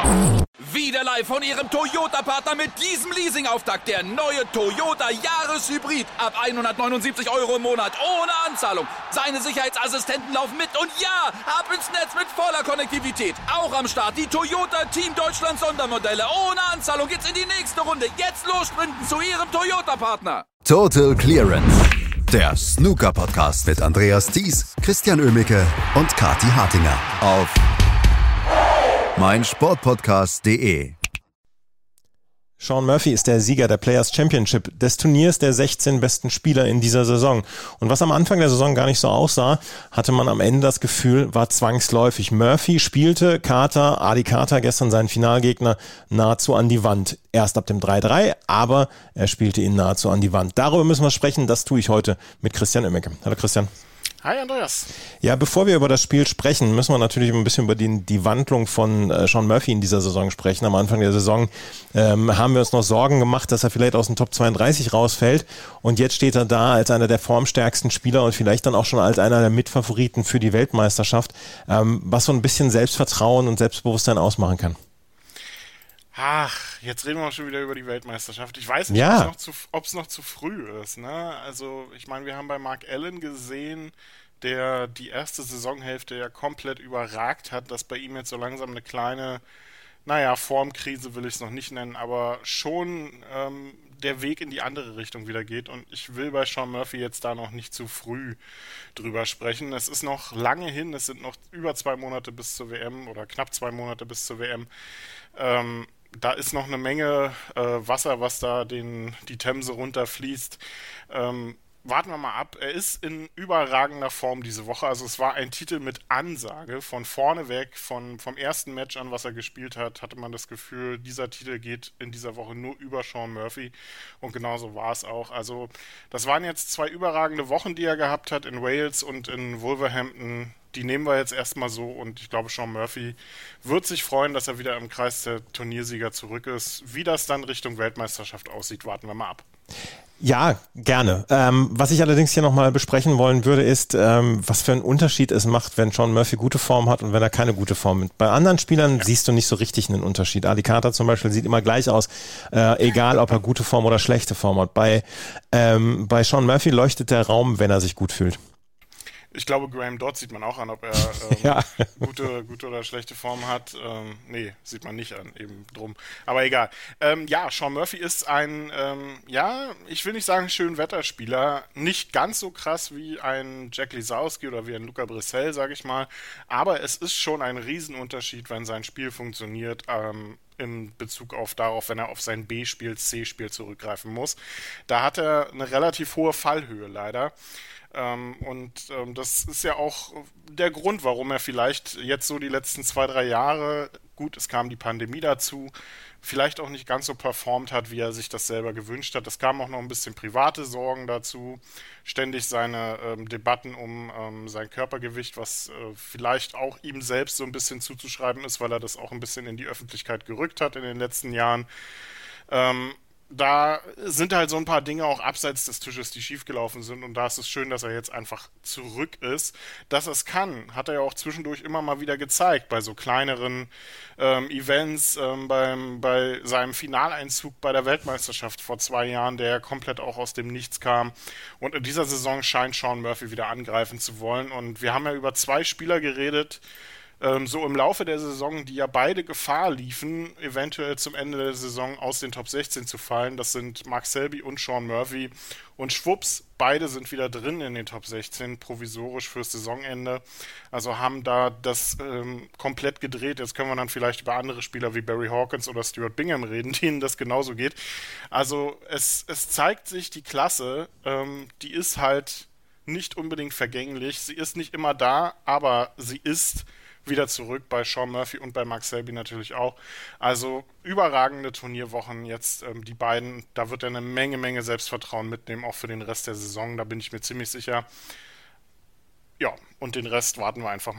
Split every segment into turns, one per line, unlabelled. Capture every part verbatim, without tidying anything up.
Wieder live von Ihrem Toyota-Partner mit diesem Leasing-Auftakt. Der neue Toyota Jahreshybrid. Ab hundertneunundsiebzig Euro im Monat. Ohne Anzahlung. Seine Sicherheitsassistenten laufen mit. Und ja, ab ins Netz mit voller Konnektivität. Auch am Start die Toyota Team Deutschland Sondermodelle. Ohne Anzahlung geht's in die nächste Runde. Jetzt los sprinten zu Ihrem Toyota-Partner.
Total Clearance. Der Snooker-Podcast mit Andreas Thies, Christian Oemicke und Kathi Hartinger. Auf meinsportpodcast punkt de.
Sean Murphy ist der Sieger der Players Championship, des Turniers der sechzehn besten Spieler in dieser Saison. Und was am Anfang der Saison gar nicht so aussah, hatte man am Ende das Gefühl, war zwangsläufig. Murphy spielte Carter, Adi Carter, gestern seinen Finalgegner, nahezu an die Wand. Erst ab dem drei drei, aber er spielte ihn nahezu an die Wand. Darüber müssen wir sprechen, das tue ich heute mit Christian Oemicke. Hallo Christian.
Hi Andreas.
Ja, bevor wir über das Spiel sprechen, müssen wir natürlich ein bisschen über die, die Wandlung von äh, Sean Murphy in dieser Saison sprechen. Am Anfang der Saison ähm, haben wir uns noch Sorgen gemacht, dass er vielleicht aus dem Top zweiunddreißig rausfällt. Und jetzt steht er da als einer der formstärksten Spieler und vielleicht dann auch schon als einer der Mitfavoriten für die Weltmeisterschaft, ähm, was so ein bisschen Selbstvertrauen und Selbstbewusstsein ausmachen kann.
Ach, jetzt reden wir schon wieder über die Weltmeisterschaft. Ich weiß nicht,
ja.
ob es noch, noch zu früh ist. Ne? Also ich meine, wir haben bei Mark Allen gesehen, der die erste Saisonhälfte ja komplett überragt hat, dass bei ihm jetzt so langsam eine kleine, naja, Formkrise will ich es noch nicht nennen, aber schon ähm, der Weg in die andere Richtung wieder geht. Und ich will bei Sean Murphy jetzt da noch nicht zu früh drüber sprechen. Es ist noch lange hin, es sind noch über zwei Monate bis zur W M oder knapp zwei Monate bis zur W M. Ähm, Da ist noch eine Menge äh, Wasser, was da den, die Themse runterfließt. Ähm, warten wir mal ab. Er ist in überragender Form diese Woche. Also es war ein Titel mit Ansage. Von vorne weg, von, vom ersten Match an, was er gespielt hat, hatte man das Gefühl, dieser Titel geht in dieser Woche nur über Sean Murphy. Und genauso war es auch. Also das waren jetzt zwei überragende Wochen, die er gehabt hat in Wales und in Wolverhampton. Die nehmen wir jetzt erstmal so und ich glaube, Sean Murphy wird sich freuen, dass er wieder im Kreis der Turniersieger zurück ist. Wie das dann Richtung Weltmeisterschaft aussieht, warten wir mal ab.
Ja, gerne. Ähm, was ich allerdings hier nochmal besprechen wollen würde, ist, ähm, was für einen Unterschied es macht, wenn Sean Murphy gute Form hat und wenn er keine gute Form hat. Bei anderen Spielern ja. siehst du nicht so richtig einen Unterschied. Adi Carter zum Beispiel sieht immer gleich aus, äh, egal ob er gute Form oder schlechte Form hat. Bei, ähm, bei Sean Murphy leuchtet der Raum, wenn er sich gut fühlt.
Ich glaube, Graham Dodd sieht man auch an, ob er ähm,
ja.
gute, gute oder schlechte Form hat. Ähm, nee, sieht man nicht an, eben drum. Aber egal. Ähm, ja, Sean Murphy ist ein, ähm, ja, ich will nicht sagen Schönwetterspieler, nicht ganz so krass wie ein Jack Lisowski oder wie ein Luca Brissell, sage ich mal. Aber es ist schon ein Riesenunterschied, wenn sein Spiel funktioniert, ähm, in Bezug auf darauf, wenn er auf sein B-Spiel, C-Spiel zurückgreifen muss. Da hat er eine relativ hohe Fallhöhe leider. Ähm, und ähm, das ist ja auch der Grund, warum er vielleicht jetzt so die letzten zwei, drei Jahre, gut, es kam die Pandemie dazu, vielleicht auch nicht ganz so performt hat, wie er sich das selber gewünscht hat. Es kamen auch noch ein bisschen private Sorgen dazu, ständig seine ähm, Debatten um ähm, sein Körpergewicht, was äh, vielleicht auch ihm selbst so ein bisschen zuzuschreiben ist, weil er das auch ein bisschen in die Öffentlichkeit gerückt hat in den letzten Jahren. Ähm, Da sind halt so ein paar Dinge auch abseits des Tisches, die schiefgelaufen sind und da ist es schön, dass er jetzt einfach zurück ist. Dass er es kann, hat er ja auch zwischendurch immer mal wieder gezeigt, bei so kleineren ähm, Events, ähm, beim, bei seinem Finaleinzug bei der Weltmeisterschaft vor zwei Jahren, der ja komplett auch aus dem Nichts kam. Und in dieser Saison scheint Sean Murphy wieder angreifen zu wollen und wir haben ja über zwei Spieler geredet, so im Laufe der Saison, die ja beide Gefahr liefen, eventuell zum Ende der Saison aus den Top sechzehn zu fallen. Das sind Mark Selby und Sean Murphy. Und schwupps, beide sind wieder drin in den Top sechzehn, provisorisch fürs Saisonende. Also haben da das ähm, komplett gedreht. Jetzt können wir dann vielleicht über andere Spieler wie Barry Hawkins oder Stuart Bingham reden, denen das genauso geht. Also es, es zeigt sich, die Klasse, ähm, die ist halt nicht unbedingt vergänglich. Sie ist nicht immer da, aber sie ist wieder zurück bei Sean Murphy und bei Mark Selby natürlich auch. Also überragende Turnierwochen jetzt, ähm, die beiden, da wird er eine Menge, Menge Selbstvertrauen mitnehmen, auch für den Rest der Saison, da bin ich mir ziemlich sicher. Ja, und den Rest warten wir einfach mal ab.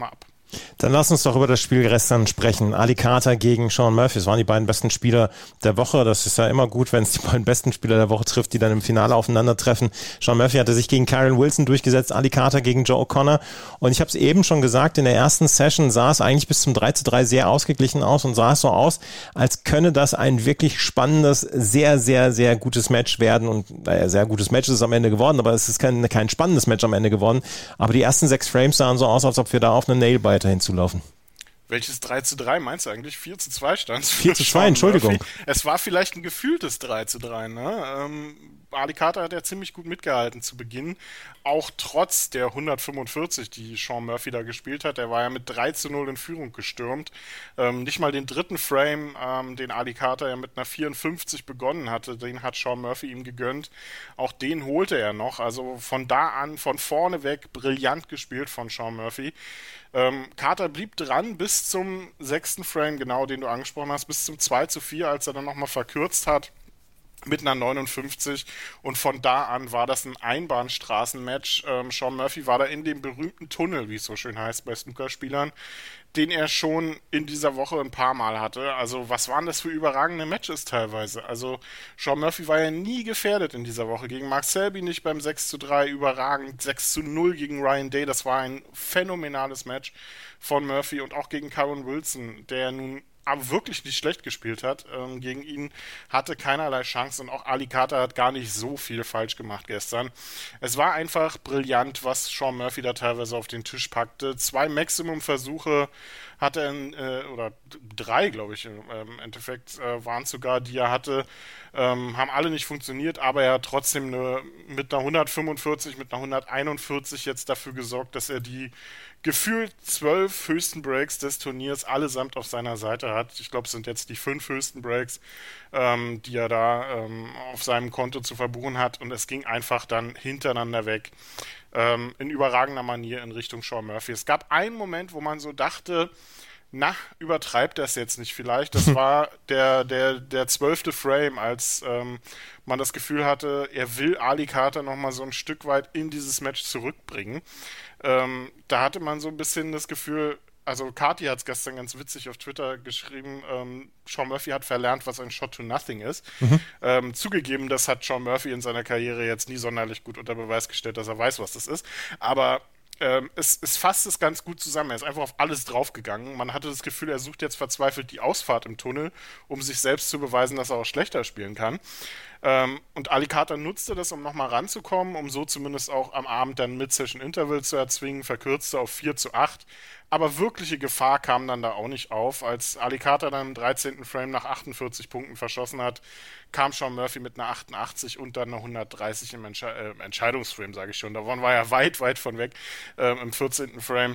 Dann lass uns doch über das Spiel gestern sprechen. Ali Carter gegen Sean Murphy. Das waren die beiden besten Spieler der Woche. Das ist ja immer gut, wenn es die beiden besten Spieler der Woche trifft, die dann im Finale aufeinandertreffen. Sean Murphy hatte sich gegen Kyron Wilson durchgesetzt, Ali Carter gegen Joe O'Connor. Und ich habe es eben schon gesagt, in der ersten Session sah es eigentlich bis zum drei zu drei sehr ausgeglichen aus und sah es so aus, als könne das ein wirklich spannendes, sehr, sehr, sehr gutes Match werden. Und naja, sehr gutes Match ist es am Ende geworden, aber es ist kein, kein spannendes Match am Ende geworden. Aber die ersten sechs Frames sahen so aus, als ob wir da auf eine Nailbiter hinzulaufen.
Welches drei zu drei meinst du eigentlich? vier zu zwei stand es.
vier zu zwei, Entschuldigung.
Murphy. Es war vielleicht ein gefühltes drei zu drei, ne? Ähm, Ali Carter hat ja ziemlich gut mitgehalten zu Beginn, auch trotz der hundertfünfundvierzig, die Sean Murphy da gespielt hat. Er war ja mit drei zu null in Führung gestürmt. Ähm, nicht mal den dritten Frame, ähm, den Ali Carter ja mit einer vierundfünfzig begonnen hatte, den hat Sean Murphy ihm gegönnt. Auch den holte er noch. Also von da an, von vorne weg, brillant gespielt von Sean Murphy. Ähm, Carter blieb dran bis zum sechsten Frame, genau den du angesprochen hast, bis zum zwei zu vier, als er dann nochmal verkürzt hat mit einer neunundfünfzig, und von da an war das ein Einbahnstraßenmatch. Ähm, Sean Murphy war da in dem berühmten Tunnel, wie es so schön heißt bei Snookerspielern, den er schon in dieser Woche ein paar Mal hatte. Also was waren das für überragende Matches teilweise? Also Sean Murphy war ja nie gefährdet in dieser Woche. Gegen Mark Selby nicht beim sechs zu drei, überragend. sechs zu null gegen Ryan Day, das war ein phänomenales Match von Murphy, und auch gegen Kyron Wilson, der nun aber wirklich nicht schlecht gespielt hat. Ähm, gegen ihn hatte keinerlei Chance, und auch Ali Carter hat gar nicht so viel falsch gemacht gestern. Es war einfach brillant, was Sean Murphy da teilweise auf den Tisch packte. Zwei Maximum-Versuche hatte er, in, äh, oder drei, glaube ich, im äh, Endeffekt äh, waren es sogar, die er hatte, ähm, haben alle nicht funktioniert, aber er hat trotzdem eine, mit einer hundertfünfundvierzig, mit einer hunderteinundvierzig jetzt dafür gesorgt, dass er die gefühlt zwölf höchsten Breaks des Turniers allesamt auf seiner Seite hat. Ich glaube, es sind jetzt die fünf höchsten Breaks, ähm, die er da ähm, auf seinem Konto zu verbuchen hat, und es ging einfach dann hintereinander weg. Ähm, in überragender Manier in Richtung Sean Murphy. Es gab einen Moment, wo man so dachte, na, übertreibt das jetzt nicht vielleicht. Das war der der der zwölfte Frame, als ähm, man das Gefühl hatte, er will Ali Carter nochmal so ein Stück weit in dieses Match zurückbringen. Ähm, da hatte man so ein bisschen das Gefühl, also Kati hat es gestern ganz witzig auf Twitter geschrieben, ähm, Sean Murphy hat verlernt, was ein Shot to Nothing ist. Mhm. Ähm, zugegeben, das hat Sean Murphy in seiner Karriere jetzt nie sonderlich gut unter Beweis gestellt, dass er weiß, was das ist. Aber ähm, es, es fasst es ganz gut zusammen. Er ist einfach auf alles draufgegangen. Man hatte das Gefühl, er sucht jetzt verzweifelt die Ausfahrt im Tunnel, um sich selbst zu beweisen, dass er auch schlechter spielen kann. Ähm, und Ali Carter nutzte das, um nochmal ranzukommen, um so zumindest auch am Abend dann Mid-Session-Interval zu erzwingen, verkürzte auf vier zu acht. Aber wirkliche Gefahr kam dann da auch nicht auf. Als Ali Carter dann im dreizehnten Frame nach achtundvierzig Punkten verschossen hat, kam Sean Murphy mit einer achtundachtzig und dann einer hundertdreißig im Entsche- äh, Entscheidungsframe, sage ich schon. Davon war er weit, weit von weg äh, im vierzehnten Frame.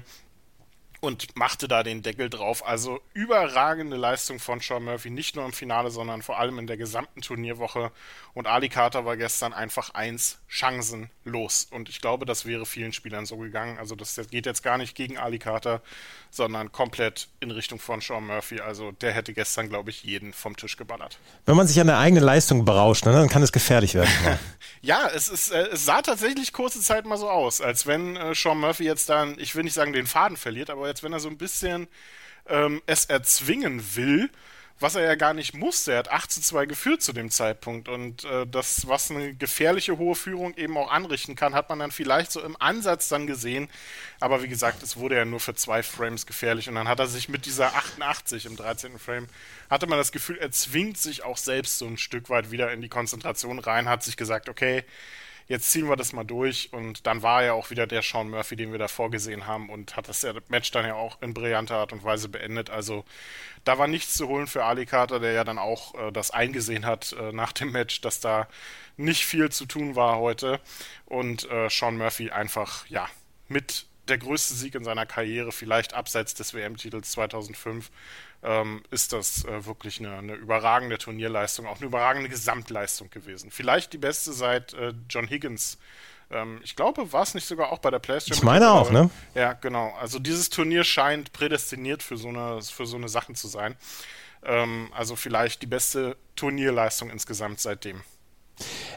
Und machte da den Deckel drauf. Also überragende Leistung von Sean Murphy, nicht nur im Finale, sondern vor allem in der gesamten Turnierwoche. Und Ali Carter war gestern einfach eins chancenlos. Und ich glaube, das wäre vielen Spielern so gegangen. Also das geht jetzt gar nicht gegen Ali Carter, sondern komplett in Richtung von Sean Murphy. Also der hätte gestern, glaube ich, jeden vom Tisch geballert.
Wenn man sich an der eigenen Leistung berauscht, ne, dann kann es gefährlich werden.
Ja, es, ist, äh, es sah tatsächlich kurze Zeit mal so aus, als wenn äh, Sean Murphy jetzt dann, ich will nicht sagen, den Faden verliert, aber jetzt, wenn er so ein bisschen ähm, es erzwingen will, was er ja gar nicht musste. Er hat acht zu zwei geführt zu dem Zeitpunkt, und äh, das, was eine gefährliche hohe Führung eben auch anrichten kann, hat man dann vielleicht so im Ansatz dann gesehen, aber wie gesagt, es wurde ja nur für zwei Frames gefährlich, und dann hat er sich mit dieser achtundachtzig im dreizehnten Frame, hatte man das Gefühl, er zwingt sich auch selbst so ein Stück weit wieder in die Konzentration rein, hat sich gesagt, okay, jetzt ziehen wir das mal durch, und dann war er auch wieder der Sean Murphy, den wir da vorgesehen haben, und hat das Match dann ja auch in brillanter Art und Weise beendet. Also da war nichts zu holen für Ali Carter, der ja dann auch äh, das eingesehen hat äh, nach dem Match, dass da nicht viel zu tun war heute, und äh, Sean Murphy einfach, ja, mit der größte Sieg in seiner Karriere, vielleicht abseits des W M-Titels zweitausendfünf, ähm, ist das äh, wirklich eine, eine überragende Turnierleistung, auch eine überragende Gesamtleistung gewesen. Vielleicht die beste seit äh, John Higgins. Ähm, ich glaube, war es nicht sogar auch bei der Players
Championship? Ich meine auch, ne?
Ja, genau. Also dieses Turnier scheint prädestiniert für so eine, für so eine Sachen zu sein. Ähm, also vielleicht die beste Turnierleistung insgesamt seitdem.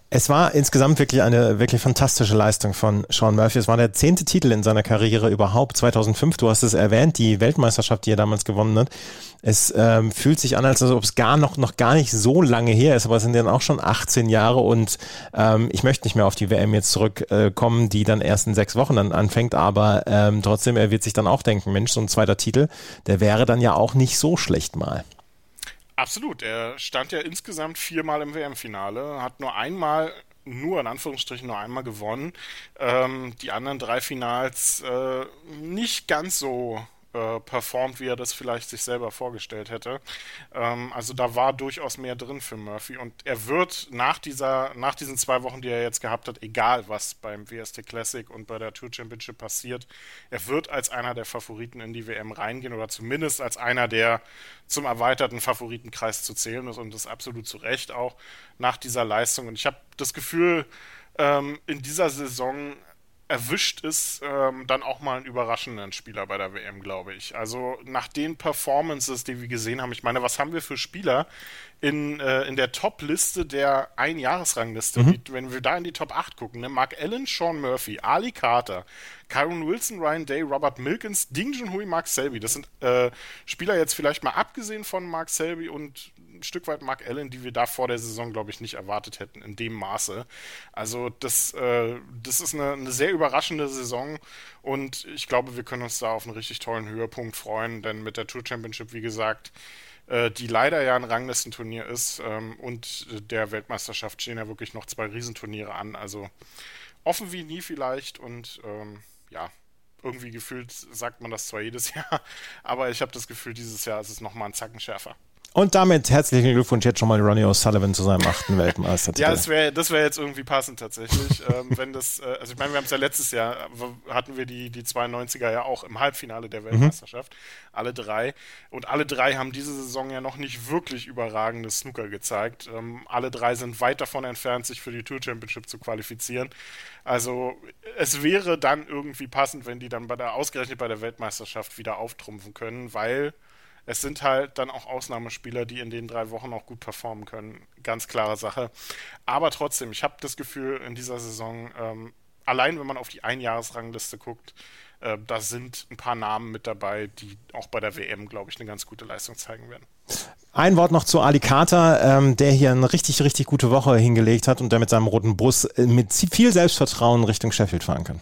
Es war insgesamt wirklich eine wirklich fantastische Leistung von Sean Murphy. Es war der zehnte Titel in seiner Karriere überhaupt, zweitausendfünf. Du hast es erwähnt, die Weltmeisterschaft, die er damals gewonnen hat. Es ähm, fühlt sich an, als ob es gar noch, noch gar nicht so lange her ist, aber es sind dann auch schon achtzehn Jahre und ähm, ich möchte nicht mehr auf die W M jetzt zurückkommen, äh, die dann erst in sechs Wochen dann anfängt, aber ähm, trotzdem, er wird sich dann auch denken, Mensch, so ein zweiter Titel, der wäre dann ja auch nicht so schlecht mal.
Absolut, er stand ja insgesamt viermal im W M-Finale, hat nur einmal, nur in Anführungsstrichen nur einmal gewonnen, ähm, die anderen drei Finals äh, nicht ganz so äh, performt, wie er das vielleicht sich selber vorgestellt hätte. Ähm, also da war durchaus mehr drin für Murphy und er wird nach dieser, nach diesen zwei Wochen, die er jetzt gehabt hat, egal was beim W S T Classic und bei der Tour Championship passiert, er wird als einer der Favoriten in die W M reingehen oder zumindest als einer, der zum erweiterten Favoritenkreis zu zählen ist und das absolut zu Recht auch nach dieser Leistung. Und ich habe das Gefühl, ähm, in dieser Saison erwischt es ähm, dann auch mal einen überraschenden Spieler bei der W M, glaube ich. Also nach den Performances, die wir gesehen haben, ich meine, was haben wir für Spieler in, äh, in der Top-Liste der Einjahresrangliste, mhm. die, wenn wir da in die Top acht gucken, ne? Mark Allen, Sean Murphy, Ali Carter, Kyron Wilson, Ryan Day, Robert Milkins, Ding Junhui, Mark Selby. Das sind äh, Spieler jetzt vielleicht mal abgesehen von Mark Selby und ein Stück weit Mark Allen, die wir da vor der Saison, glaube ich, nicht erwartet hätten in dem Maße. Also das, äh, das ist eine, eine sehr überraschende Saison und ich glaube, wir können uns da auf einen richtig tollen Höhepunkt freuen, denn mit der Tour Championship, wie gesagt, äh, die leider ja ein Ranglistenturnier ist ähm, und der Weltmeisterschaft stehen ja wirklich noch zwei Riesenturniere an, also offen wie nie vielleicht und ähm, ja, irgendwie gefühlt sagt man das zwar jedes Jahr, aber ich habe das Gefühl, dieses Jahr ist es nochmal einen Zacken schärfer.
Und damit herzlichen Glückwunsch jetzt schon mal Ronnie O'Sullivan zu seinem achten Weltmeistertitel.
Ja, das wäre das wär jetzt irgendwie passend tatsächlich. ähm, wenn das, äh, also ich meine, wir haben es ja letztes Jahr, hatten wir die, die zweiundneunziger ja auch im Halbfinale der Weltmeisterschaft. Mhm. Alle drei. Und alle drei haben diese Saison ja noch nicht wirklich überragendes Snooker gezeigt. Ähm, alle drei sind weit davon entfernt, sich für die Tour Championship zu qualifizieren. Also es wäre dann irgendwie passend, wenn die dann bei der ausgerechnet bei der Weltmeisterschaft wieder auftrumpfen können, weil es sind halt dann auch Ausnahmespieler, die in den drei Wochen auch gut performen können. Ganz klare Sache. Aber trotzdem, ich habe das Gefühl, in dieser Saison, ähm, allein wenn man auf die Einjahresrangliste guckt, äh, da sind ein paar Namen mit dabei, die auch bei der W M, glaube ich, eine ganz gute Leistung zeigen werden.
Ein Wort noch zu Ali Carter, ähm, der hier eine richtig, richtig gute Woche hingelegt hat und der mit seinem roten Bus mit viel Selbstvertrauen Richtung Sheffield fahren kann.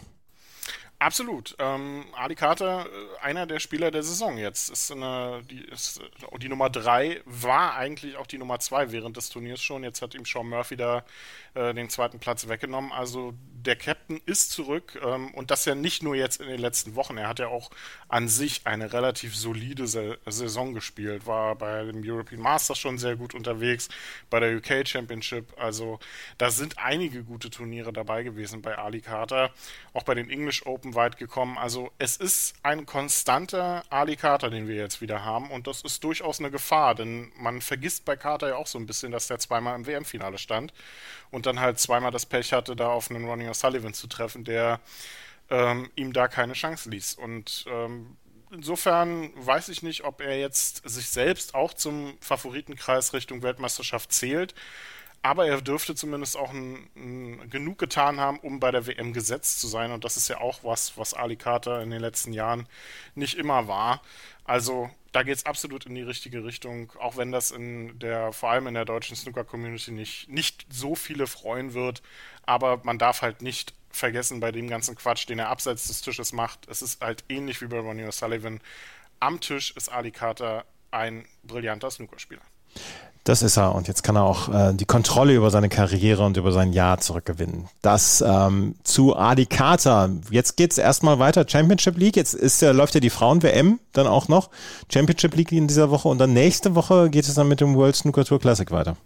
Absolut. Ähm, Ali Carter, einer der Spieler der Saison jetzt, ist, eine, die, ist die Nummer drei, war eigentlich auch die Nummer zwei während des Turniers schon. Jetzt hat ihm Sean Murphy da äh, den zweiten Platz weggenommen. Also der Captain ist zurück ähm, und das ja nicht nur jetzt in den letzten Wochen. Er hat ja auch an sich eine relativ solide Se- Saison gespielt, war bei dem European Masters schon sehr gut unterwegs, bei der U K Championship. Also da sind einige gute Turniere dabei gewesen bei Ali Carter, auch bei den English Open weit gekommen. Also es ist ein konstanter Ali Carter, den wir jetzt wieder haben und das ist durchaus eine Gefahr, denn man vergisst bei Carter ja auch so ein bisschen, dass der zweimal im W M-Finale stand und dann halt zweimal das Pech hatte, da auf einen Ronnie O'Sullivan zu treffen, der ähm, ihm da keine Chance ließ. Und ähm, insofern weiß ich nicht, ob er jetzt sich selbst auch zum Favoritenkreis Richtung Weltmeisterschaft zählt. Aber er dürfte zumindest auch ein, ein, genug getan haben, um bei der W M gesetzt zu sein. Und das ist ja auch was, was Ali Carter in den letzten Jahren nicht immer war. Also da geht es absolut in die richtige Richtung, auch wenn das in der, vor allem in der deutschen Snooker-Community nicht, nicht so viele freuen wird. Aber man darf halt nicht vergessen bei dem ganzen Quatsch, den er abseits des Tisches macht. Es ist halt ähnlich wie bei Ronnie O'Sullivan. Am Tisch ist Ali Carter ein brillanter Snookerspieler.
Das ist er und jetzt kann er auch äh, die Kontrolle über seine Karriere und über sein Jahr zurückgewinnen. Das ähm, zu Ali Carter. Jetzt geht's erstmal weiter, Championship League. Jetzt ist, äh, läuft ja die Frauen-W M dann auch noch. Championship League in dieser Woche und dann nächste Woche geht es dann mit dem World Snooker Tour Classic weiter.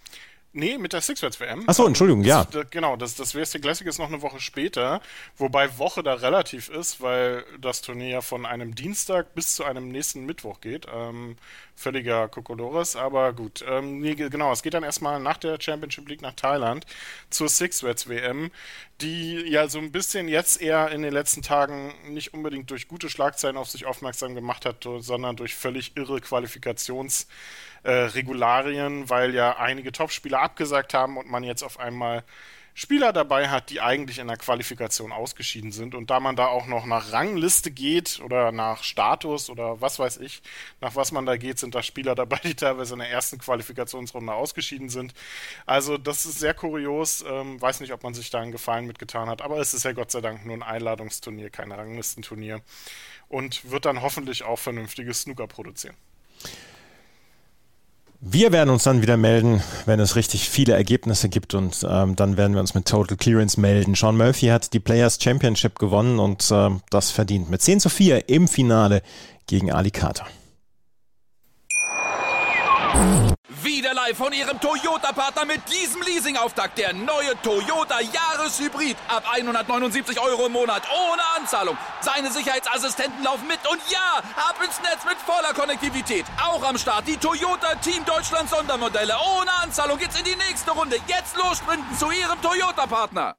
Nee, mit der Six-Words-W M.
Achso, Entschuldigung, ja.
Das, genau, das, das W S T Classic ist noch eine Woche später, wobei Woche da relativ ist, weil das Turnier ja von einem Dienstag bis zu einem nächsten Mittwoch geht. Ähm, völliger Kokolores, aber gut. Ähm, nee, genau, es geht dann erstmal nach der Championship League nach Thailand zur Six-Words-W M, die ja so ein bisschen jetzt eher in den letzten Tagen nicht unbedingt durch gute Schlagzeilen auf sich aufmerksam gemacht hat, sondern durch völlig irre Qualifikations- Äh, Regularien, weil ja einige Topspieler abgesagt haben und man jetzt auf einmal Spieler dabei hat, die eigentlich in der Qualifikation ausgeschieden sind. Und da man da auch noch nach Rangliste geht oder nach Status oder was weiß ich, nach was man da geht, sind da Spieler dabei, die teilweise in der ersten Qualifikationsrunde ausgeschieden sind. Also das ist sehr kurios. Ähm, weiß nicht, ob man sich da einen Gefallen mitgetan hat, aber es ist ja Gott sei Dank nur ein Einladungsturnier, kein Ranglistenturnier. Und wird dann hoffentlich auch vernünftiges Snooker produzieren.
Wir werden uns dann wieder melden, wenn es richtig viele Ergebnisse gibt und ähm, dann werden wir uns mit Total Clearance melden. Sean Murphy hat die Players Championship gewonnen und äh, das verdient mit zehn zu vier im Finale gegen Ali Carter.
Wieder live von Ihrem Toyota-Partner mit diesem Leasing-Auftakt. Der neue Toyota Jahreshybrid. Ab hundertneunundsiebzig Euro im Monat. Ohne Anzahlung. Seine Sicherheitsassistenten laufen mit. Und ja, ab ins Netz mit voller Konnektivität. Auch am Start die Toyota Team Deutschland Sondermodelle. Ohne Anzahlung geht's in die nächste Runde. Jetzt los sprinten zu Ihrem Toyota-Partner.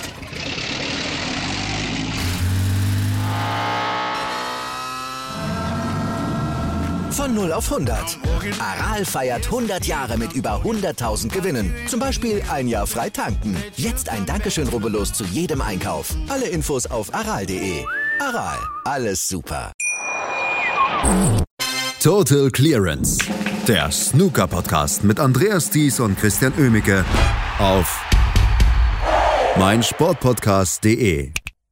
Von null auf hundert. Aral feiert hundert Jahre mit über hunderttausend Gewinnen. Zum Beispiel ein Jahr frei tanken. Jetzt ein Dankeschön, rubbellos zu jedem Einkauf. Alle Infos auf aral punkt de. Aral, alles super.
Total Clearance, der Snooker-Podcast mit Andreas Thies und Christian Oemicke auf meinsportpodcast punkt de.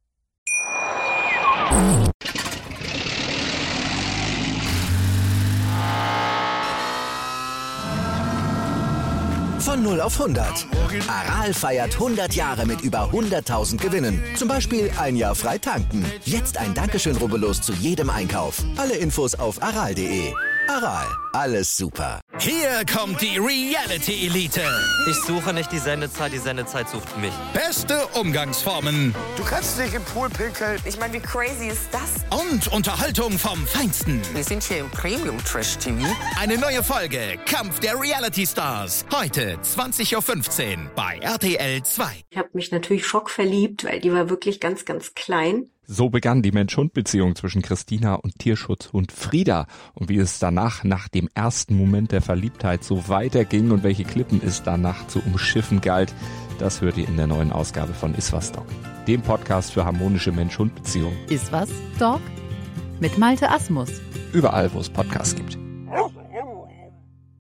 Von null auf hundert. Aral feiert hundert Jahre mit über hunderttausend Gewinnen. Zum Beispiel ein Jahr frei tanken. Jetzt ein Dankeschön, rubbellos zu jedem Einkauf. Alle Infos auf aral punkt de. Aral, alles super.
Hier kommt die Reality-Elite.
Ich suche nicht die Sendezeit, die Sendezeit sucht mich.
Beste Umgangsformen.
Du kannst nicht im Pool pinkeln. Ich meine, wie crazy ist das?
Und Unterhaltung vom Feinsten.
Wir sind hier im Premium-Trash-T V.
Eine neue Folge, Kampf der Reality-Stars. Heute zwanzig Uhr fünfzehn bei R T L zwei.
Ich habe mich natürlich schockverliebt, weil die war wirklich ganz, ganz klein.
So begann die Mensch-Hund-Beziehung zwischen Christina und Tierschutzhund Frieda. Und wie es danach, nach dem ersten Moment der Verliebtheit, so weiterging und welche Klippen es danach zu umschiffen galt, das hört ihr in der neuen Ausgabe von Iswas Dog, dem Podcast für harmonische Mensch-Hund-Beziehungen.
Iswas Dog? Mit Malte Asmus.
Überall, wo es Podcasts gibt.